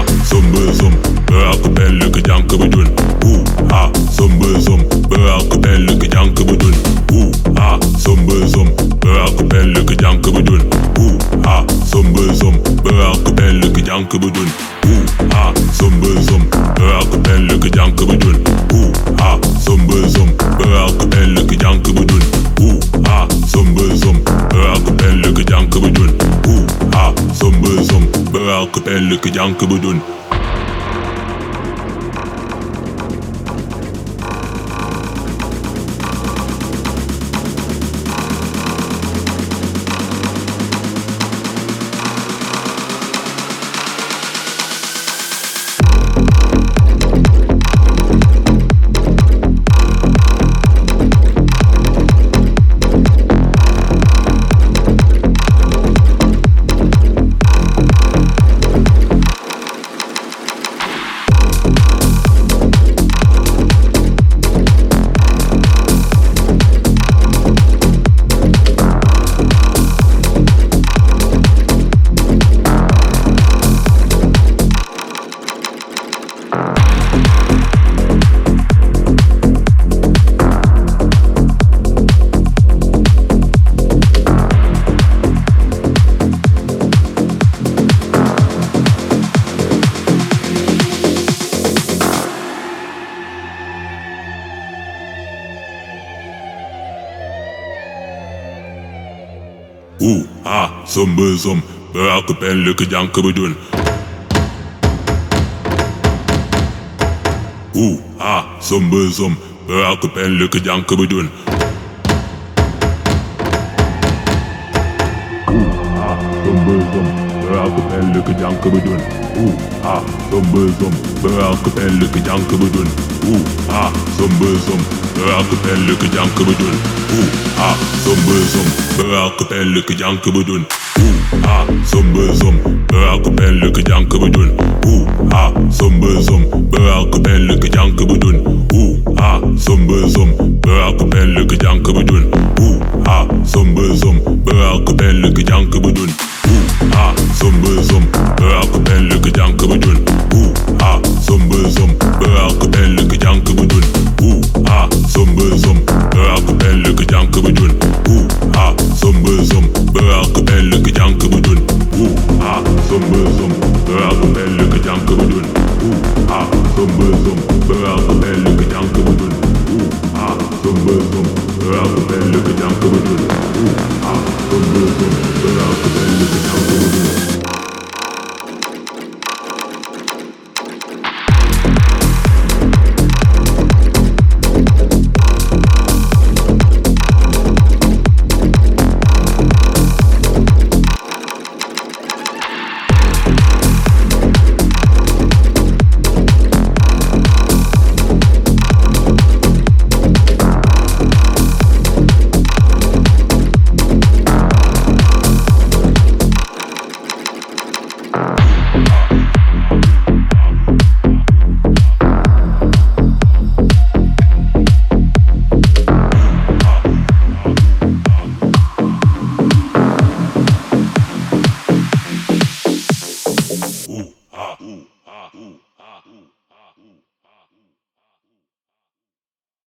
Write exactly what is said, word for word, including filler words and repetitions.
somber som, brak och bälle que janka bedun. Ooh ha, somber som, brak och bälle que janka bedun. Ooh ha, somber som, brak och bälle que janka bedun. Ooh ha, somber som, brak och bälle que janka bedun. Ooh ha, somber som, brak och bälle que janka bedun. Ooh ha, somber som, brak och bälle que janka bedun. Ooh ha, somber som, brak och bälle que janka bedun. Ooh ha, somber som, brak och bälle que janka bedun. Ooh ha, somber som, brak och bälle que janka bedun. Ooh ha, somber som, brak och bälle que janka bedun. Ooh ha, somber som, brak och bälle que janka bedun. Ooh ha, somber som, brak och bälle que janka bedun. Ooh ha, somber som, brak och bälle que janka bedun. Ooh ha, somber som, brak och bälle que janka bedun. Ooh ha, somber som, brak och bälle que janka bedun. Ooh ha, somber som, brak och bälle que janka bedun. Ooh ha, somber som, brak och bälle que janka bedun. Ooh ha, somber som, brak och bälle que janka bedun. Ooh ha, somber som, brak och bälle que janka bedun. Ooh ha, somber som, brak och bälle que janka bedun. Ooh ha, somber som, brak och bälle que janka bedun. Ooh ha, somber som, brak och bälle que janka bedun. Ooh ha, somber som, brak